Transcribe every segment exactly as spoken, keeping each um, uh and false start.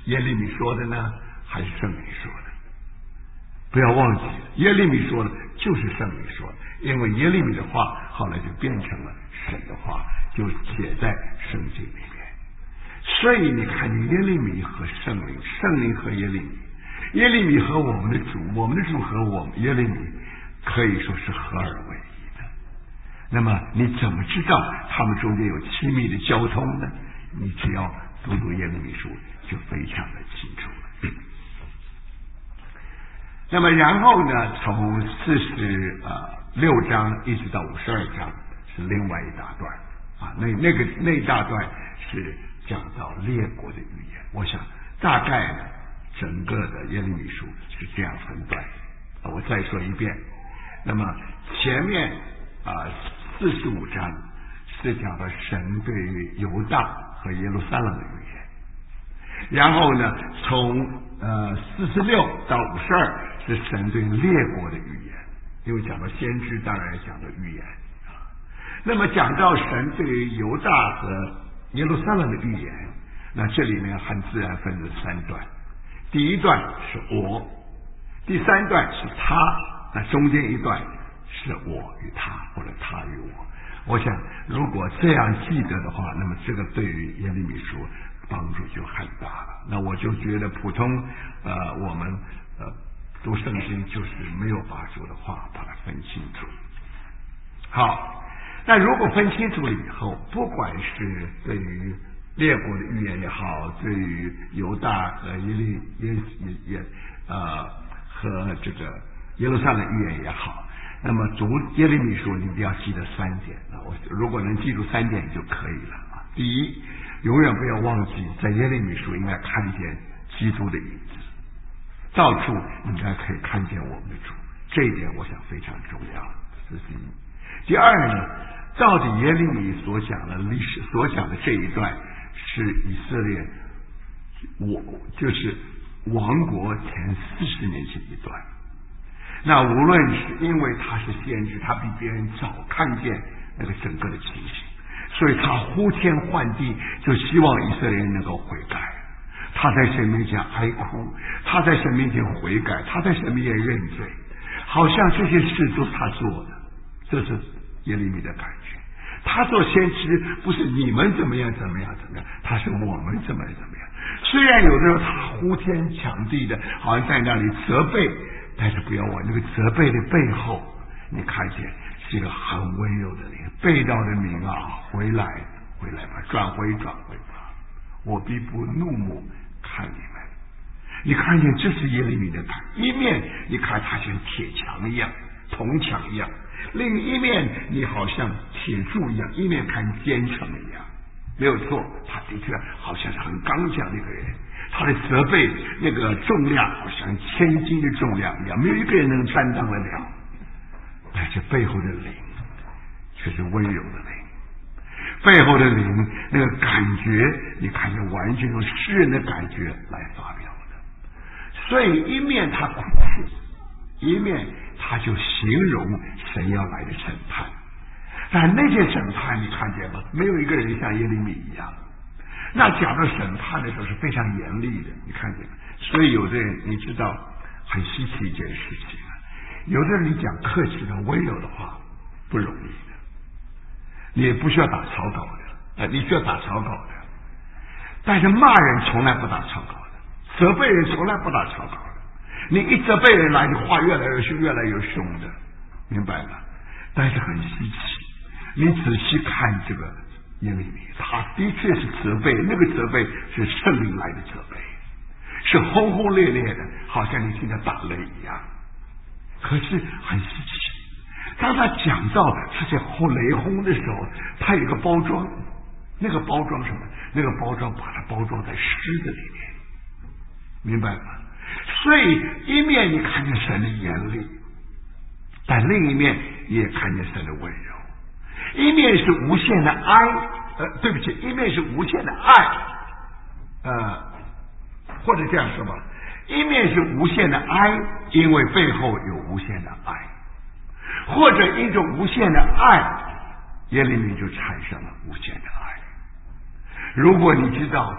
耶利米说的呢，还是圣灵说的？不要忘记，耶利米说的就是圣灵说的，因为耶利米的话后来就变成了神的话，就写在圣经里面。所以你看见耶利米和圣灵，圣灵和耶利米，耶利米和我们的主，我们的主和我们耶利米可以说是合而为一的。那么你怎么知道他们中间有亲密的交通呢？你只要读读耶利米书就非常的清楚了。那么然后呢，从四十呃六章一直到五十二章是另外一大段啊，那那个那一大段是讲到列国的语言。我想大概呢，整个的耶利米书是这样分段。啊、我再说一遍。那么前面啊四十五章是讲到神对于犹大和耶路撒冷的语言。然后呢，从呃四十六到五十二是神对列国的语言，因为讲到先知，当然讲到预言。那么讲到神对于犹大和耶路撒冷的预言，那这里面很自然分成三段。第一段是我，第三段是他，那中间一段是我与他，或者他与我。我想如果这样记得的话，那么这个对于耶利米书帮助就很大了。那我就觉得普通呃我们呃读圣经就是没有把主的话把它分清楚。好，那如果分清楚了以后，不管是对于列国的预言也好，对于犹大和耶利耶耶呃和这个耶路撒冷预言也好，那么读耶利米书你一定要记得三点。那我如果能记住三点就可以了啊。第一，永远不要忘记在耶利米书应该看见基督的影子，到处应该可以看见我们的主，这一点我想非常重要，这是第一。第二呢，到底耶利米所讲的历史所讲的这一段是以色列我就是亡国前四十年前一段。那无论是因为他是先知，他比别人早看见那个整个的情形，所以他呼天唤地，就希望以色列人能够悔改。他在神面前哀哭，他在神面前悔改，他在神面前认罪，好像这些事都是他做的。这是耶利米的感觉。他做先知不是你们怎么样怎么样怎么样，他是我们怎么样怎么样。虽然有的时候他呼天抢地的，好像在那里责备，但是不要忘那个责备的背后，你看见是一个很温柔的灵。背道的民啊，回来回来吧，转回转回吧，我必不怒目看你们。你看见这是耶利米的感，一面你看他像铁墙一样，铜墙一样，另一面你好像铁柱一样，一面看坚城一样。没有错，他的确好像是很刚强的一个人，他的责备那个重量好像千斤的重量一样，没有一个人能担当得了。但是背后的灵却是温柔的灵，背后的灵那个感觉，你看见完全用诗人的感觉来发表的。所以一面他哭诉，一面他就形容神要来的审判。但那些审判你看见吗？没有一个人像耶利米一样。那讲到审判的时候是非常严厉的，你看见吗？所以有的人你知道很稀奇一件事情啊，有的人你讲客气的温柔的话不容易的，你也不需要打草稿的，呃，你需要打草稿的，但是骂人从来不打草稿的，责备人从来不打草稿的。你一责备人来，你话越来越凶，越来越凶的，明白吗？但是很稀奇。你仔细看这个耶利米，他的确是责备，那个责备是圣灵来的责备，是轰轰烈烈的，好像你听到打雷一样。可是很稀奇，当他讲到这些轰雷轰的时候，他有一个包装，那个包装什么？那个包装把它包装在狮子里面，明白吗？所以一面你看见神的严厉，但另一面你也看见神的温柔。一面是无限的爱，呃，对不起，一面是无限的爱，呃，或者这样说吧，一面是无限的爱，因为背后有无限的爱，或者一种无限的爱，耶利米就产生了无限的爱。如果你知道他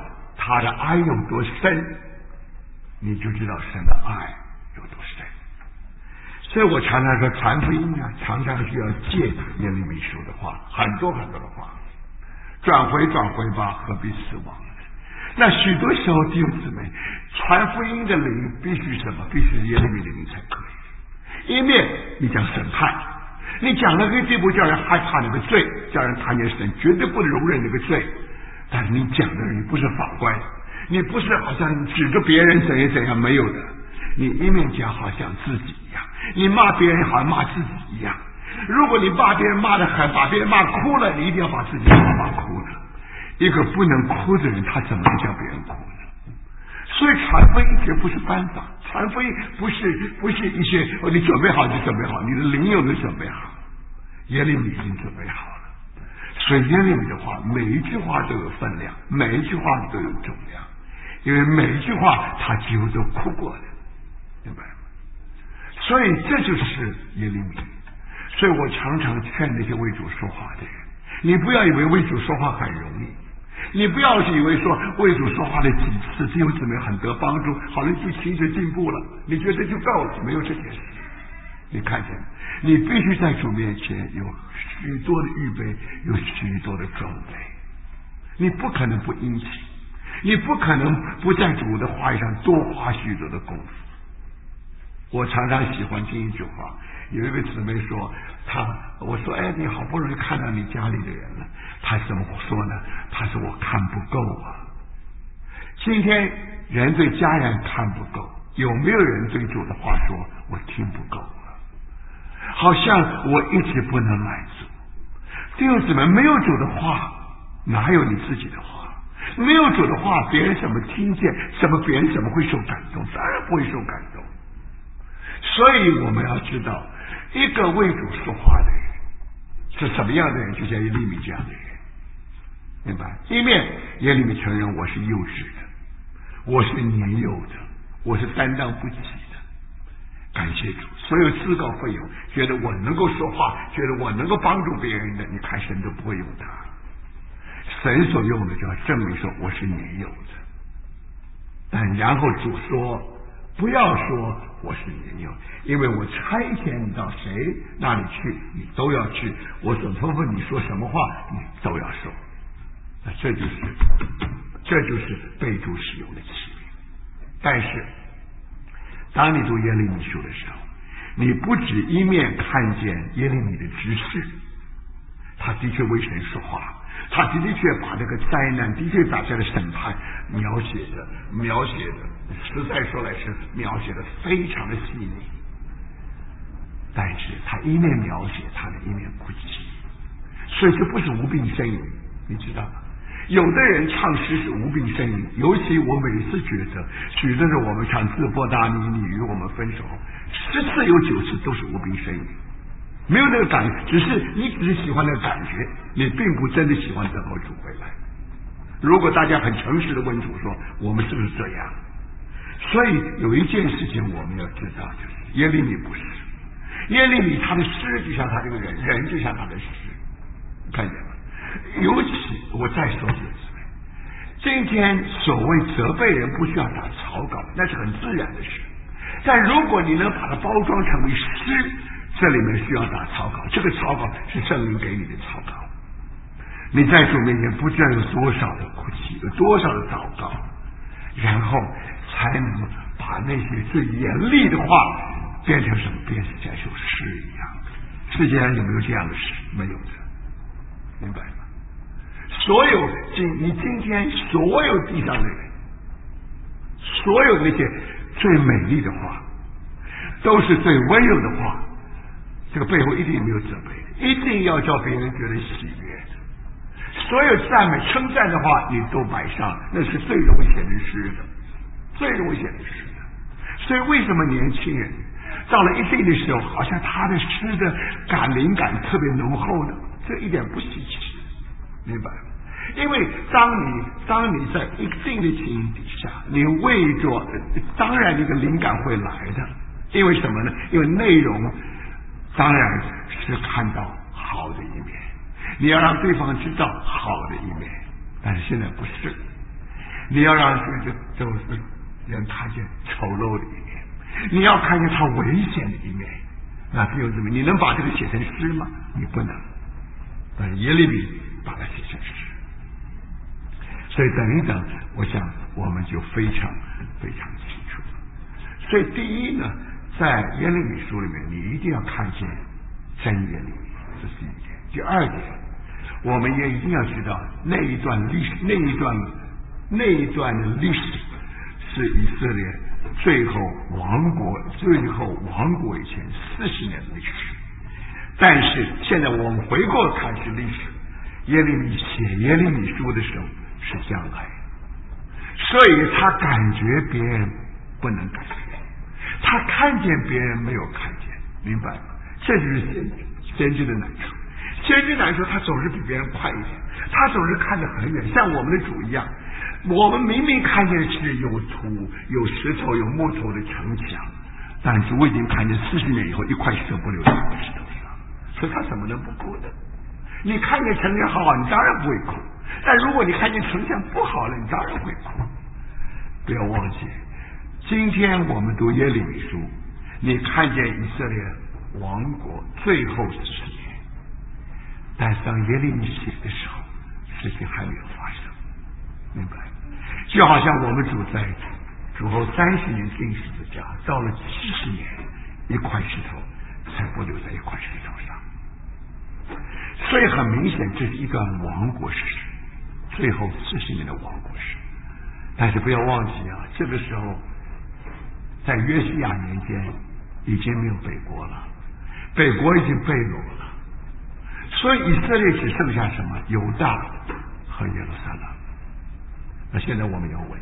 他的爱有多深，你就知道神的爱有多深。所以我常常说传福音啊，常常需要借耶利米书的话，很多很多的话，转回转回吧，何必死亡？那许多时候弟兄姊妹，传福音的灵必须什么？必须耶利米的灵才可以。一面你讲审判，你讲那个地步叫人害怕那个罪，叫人看见神绝对不能容忍那个罪。但是你讲的人不是法官，你不是好像指着别人怎样怎样，没有的。你一面讲好像自己一样，你骂别人好像骂自己一样。如果你骂别人骂得很，把别人骂哭了，你一定要把自己骂骂哭了。一个不能哭的人，他怎么能叫别人哭呢？所以传福音绝不是办法，传福音不是不是一些哦，你准备好就准备好，你的灵有没有准备好？耶利米已经准备好了。所以耶利米的话，每一句话都有分量，每一句话都有重量，因为每一句话他几乎都哭过的，明白吗？所以这就是耶利米。所以我常常劝那些为主说话的人，你不要以为为主说话很容易，你不要以为说为主说话的几次弟兄姊妹很得帮助，好像就情绪进步了，你觉得就够了？没有这件事。你看见，你必须在主面前有许多的预备，有许多的装备，你不可能不殷勤，你不可能不在主的话语上多花许多的功夫。我常常喜欢听一句话，有一个姊妹说，她我说哎，你好不容易看到你家里的人了，她怎么说呢？她说我看不够啊。今天人对家人看不够，有没有人对主的话说我听不够啊？好像我一直不能满足。弟兄姊妹，没有主的话，哪有你自己的话？没有主的话，别人怎么听见？怎么别人怎么会受感动？当然不会受感动。所以我们要知道，一个为主说话的人是什么样的人，就像耶利米这样的人，明白？一面耶利米承认我是幼稚的，我是年幼的，我是担当不起的。感谢主，所有自告奋勇，觉得我能够说话，觉得我能够帮助别人的，你看神都不会用他。神所用的就要证明说我是年幼的。但然后主说，不要说我是年幼，因为我差遣你到谁那里去，你都要去。我所吩咐你说什么话，你都要说。那这就是这就是被主使用的器皿。但是当你读耶利米书的时候，你不只一面看见耶利米的执事，他的确为神说话，他的确把这个灾难的确把这个审判描写的描写的实在说来是描写的非常的细腻，但是他一面描写，他的一面不记，所以这不是无病呻吟，你知道吗？有的人唱诗是无病呻吟，尤其我每次觉得许多的我们唱自波达尼，你与我们分手，十次有九次都是无病呻吟，没有那个感觉，只是你只是喜欢那个感觉，你并不真的喜欢等候主回来。如果大家很诚实的问主说我们是不是这样？所以有一件事情我们要知道，就是耶利米不是，耶利米他的诗就像他这个人，人就像他的诗，看见吗？尤其我再说一次，今天所谓责备人不需要打草稿，那是很自然的事。但如果你能把它包装成为诗，这里面需要打草稿，这个草稿是圣灵给你的草稿。你在主面前不知道有多少的哭泣，有多少的祷告，然后才能把那些最严厉的话变成什么？变成像一首诗一样。世界上有没有这样的诗？没有的，明白吗？所有今你今天所有地上的人，所有那些最美丽的话，都是最温柔的话，这个背后一定没有责备，一定要叫别人觉得喜悦的。所有赞美称赞的话你都摆上，那是最容易写成诗的，最容易写成诗的。所以为什么年轻人到了一定的时候，好像他的诗的感灵感特别浓厚呢？这一点不稀奇，明白吗？因为当你当你在一定的情形底下，你为着当然你的灵感会来的，因为什么呢？因为内容当然是看到好的一面，你要让对方知道好的一面，但是现在不是， 你要让这个宙斯人看见丑陋的一面，你要看见他危险的一面。那弟兄姊妹，你能把这个写成诗吗？你不能。但是耶利米把它写成诗，所以等一等，我想我们就非常非常清楚。所以第一呢，在耶利米书里面，你一定要看见真耶利米，这是一点。第二点，我们也一定要知道那一段历史，那一段那一段的历史是以色列最后亡国，最后亡国以前四十年的历史。但是现在我们回过看是历史，耶利米写耶利米书的时候是将来，所以他感觉别人不能感觉，他看见别人没有看见，明白吗？这就是先先知的难处。先知难处，他总是比别人快一点，他总是看得很远，像我们的主一样。我们明明看见是有土、有石头、有木头的城墙，但主已经看见四十年以后一块石头不留在石头上，所以他怎么能不哭呢？你看见城墙好，你当然不会哭；但如果你看见城墙不好了，你当然会哭。不要忘记，今天我们读耶利米书，你看见以色列亡国最后四十年，但是当耶利米写的时候，事情还没有发生，明白？就好像我们主在主后三十年钉十字架，到了七十年，一块石头才不留在一块石头上。所以很明显，这是一段亡国史，最后四十年的亡国史。但是不要忘记啊，这个时候在约西亚年间已经没有北国了，北国已经被掳了，所以以色列只剩下什么？犹大和耶路撒冷。那现在我们要问，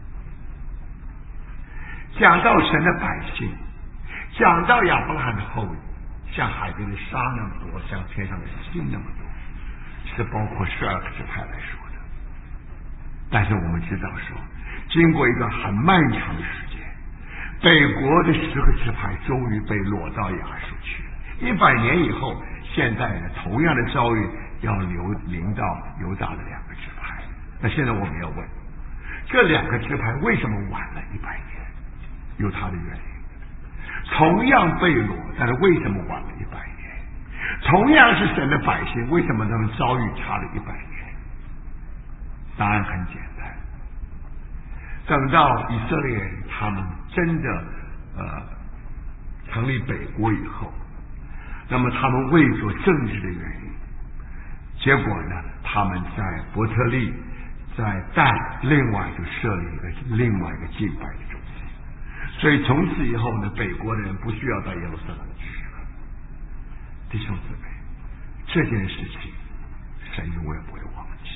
讲到神的百姓，讲到亚伯拉罕的后裔，像海边的沙那么多，像天上的星那么多，是包括十二个支派来说的。但是我们知道说，经过一段很漫长的时间，北国的十个支派终于被落到亚述去了。一百年以后，现在呢，同样的遭遇要流临到犹大的两个支派。那现在我们要问，这两个支派为什么晚了一百年？有它的原因。同样被掳，但是为什么晚了一百年？同样是神的百姓，为什么他们遭遇差了一百年？答案很简单，等到以色列人他们真的呃成立北国以后，那么他们为着政治的原因，结果呢，他们在伯特利、在但另外就设立一个另外一个敬拜的中心，所以从此以后呢，北国的人不需要到耶路撒冷去了。弟兄姊妹，这件事情神永远不会忘记。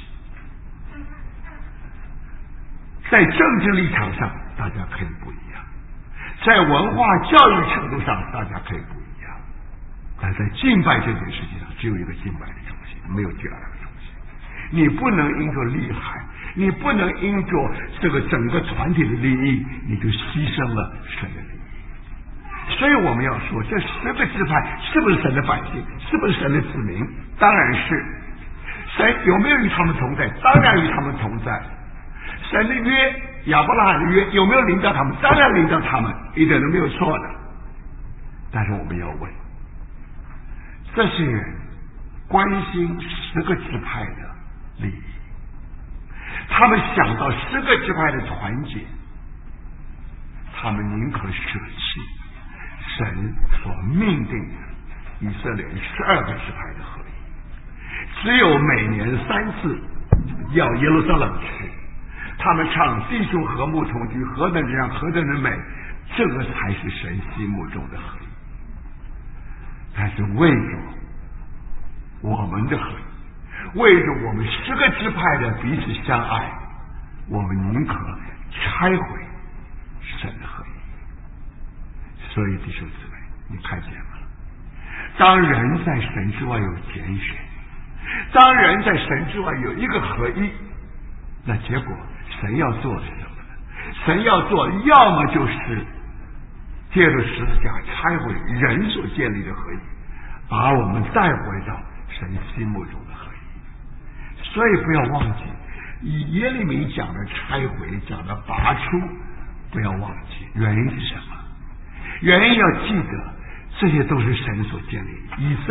在政治立场上，大家可以不一样；在文化教育程度上，大家可以不一样。但在敬拜这件事情上，只有一个敬拜的中心，没有第二个中心。你不能因着利害，你不能因着这个整个团体的利益，你就牺牲了神的利益。所以我们要说，这十个支派是不是神的百姓？是不是神的子民？当然是。神有没有与他们同在？当然与他们同在。神的约，亚伯拉罕的约有没有领到他们？当然领到他们，一点都没有错的。但是我们要问，这些人关心十个支派的利益，他们想到十个支派的团结，他们宁可舍弃神所命定的以色列十二个支派的合一。只有每年三次要耶路撒冷去，他们唱弟兄和睦同居，何等这样，何等的美，这个才是神心目中的合一。但是为着我们的合一，为着我们十个支派的彼此相爱，我们宁可拆毁神的合一。所以弟兄姊妹，你看见吗？当人在神之外有拣选，当人在神之外有一个合一，那结果神要做的是什么呢？神要做的要么就是借着十字架拆毁人所建立的合一，把我们带回到神心目中的合一。所以不要忘记， 耶利米讲的拆毁，讲的拔出，不要忘记原因是什么？原因要记得，这些都是神所建立的。以色